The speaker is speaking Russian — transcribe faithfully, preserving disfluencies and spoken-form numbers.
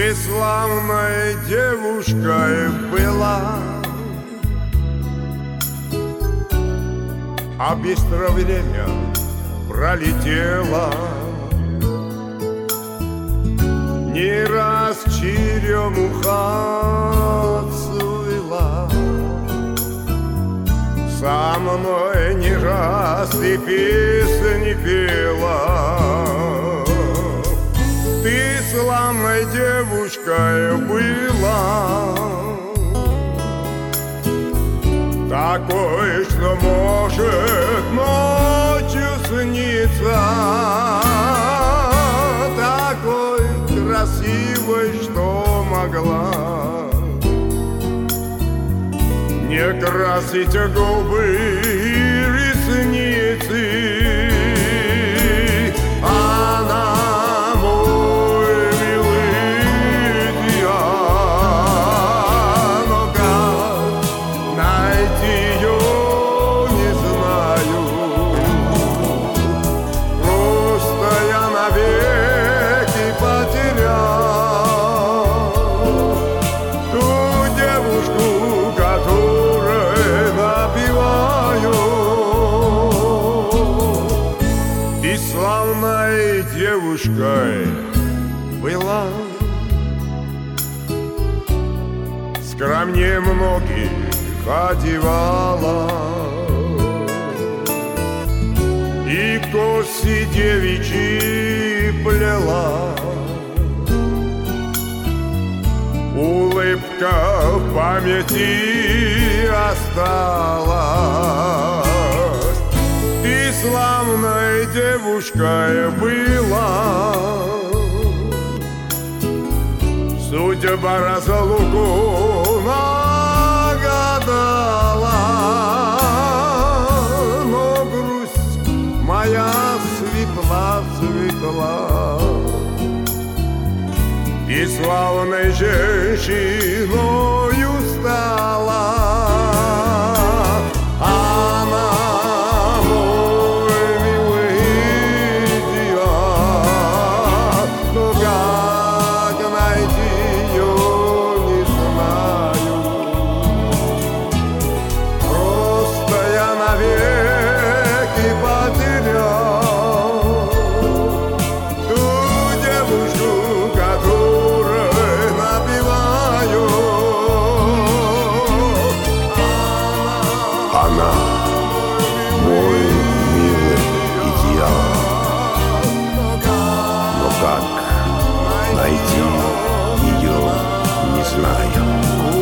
Ты славной девушкой была, а быстро время пролетело. Не раз черемуха цвела, со мной не раз ты песни пела. Ты славной девушкой была, такой, что может ночью сниться, такой красивой, что могла не красить губы и ресницы. Она мой милый Диан, но как найти ее не знаю. Просто я навеки потерял ту девушку, которой напеваю. И славной девушкой была, скромнее многих одевала, и косы девичьи плела. Улыбка в памяти осталась. Ты славной девушкой была, судьба разлуку нагадала, но грусть моя светла, светла. И славной женщиною стала. Она мой милый Диан, но как найти ее не знаю. Просто я навеки потерял ту девушку, которой напеваю. Она мой милый идеал, но как найти ее не знаю.